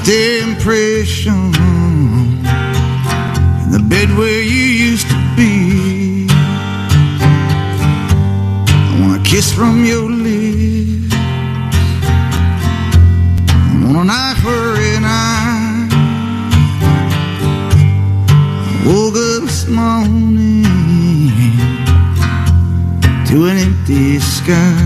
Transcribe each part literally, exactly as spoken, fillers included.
empty impression in the bed where you used to be. I want a kiss from your lips, I want a knife for an eye. I woke up this morning to an empty sky.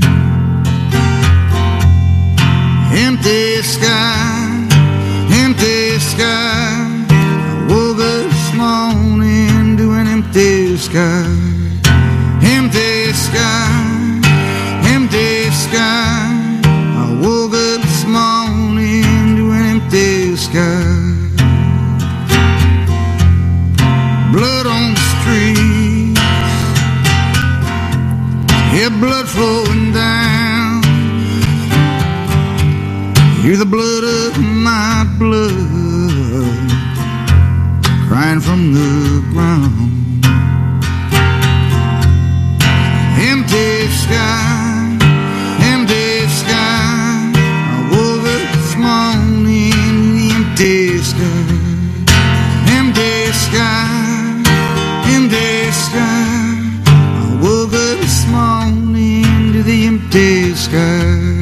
Empty sky, empty sky. I woke up this morning to an empty sky. Empty sky, empty sky. I woke up this morning to an empty sky. Blood on the streets, yeah, blood flowing down. You're the blood of my blood, crying from the ground. Empty sky, empty sky. I woke up this morning in the empty sky. Empty sky, empty sky. I woke up this morning to the empty sky.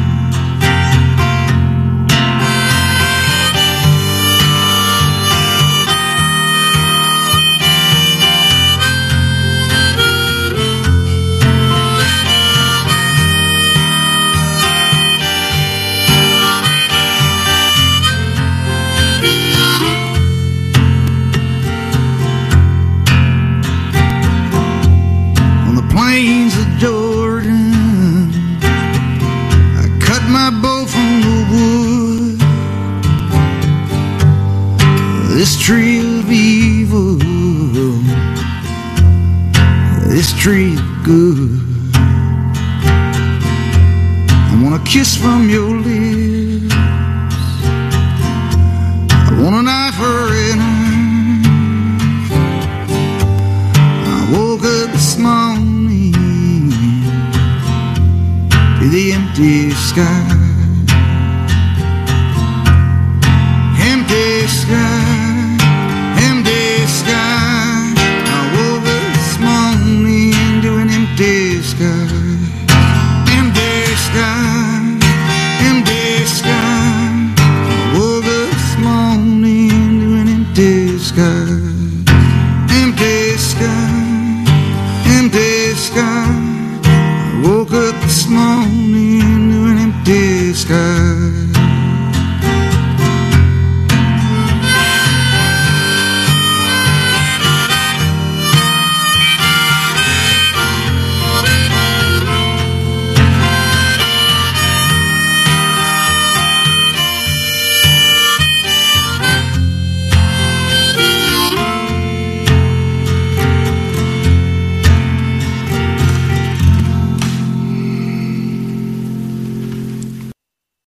Plains of Jordan, I cut my bow from the wood. This tree of evil, this tree of good. I want a kiss from your lips, I want a knife for an eye. I woke up this morning to the empty sky. Empty sky, empty sky. I woke up this morning to an empty sky. Empty sky, empty sky. I woke up this morning to an empty sky. Empty sky, empty sky.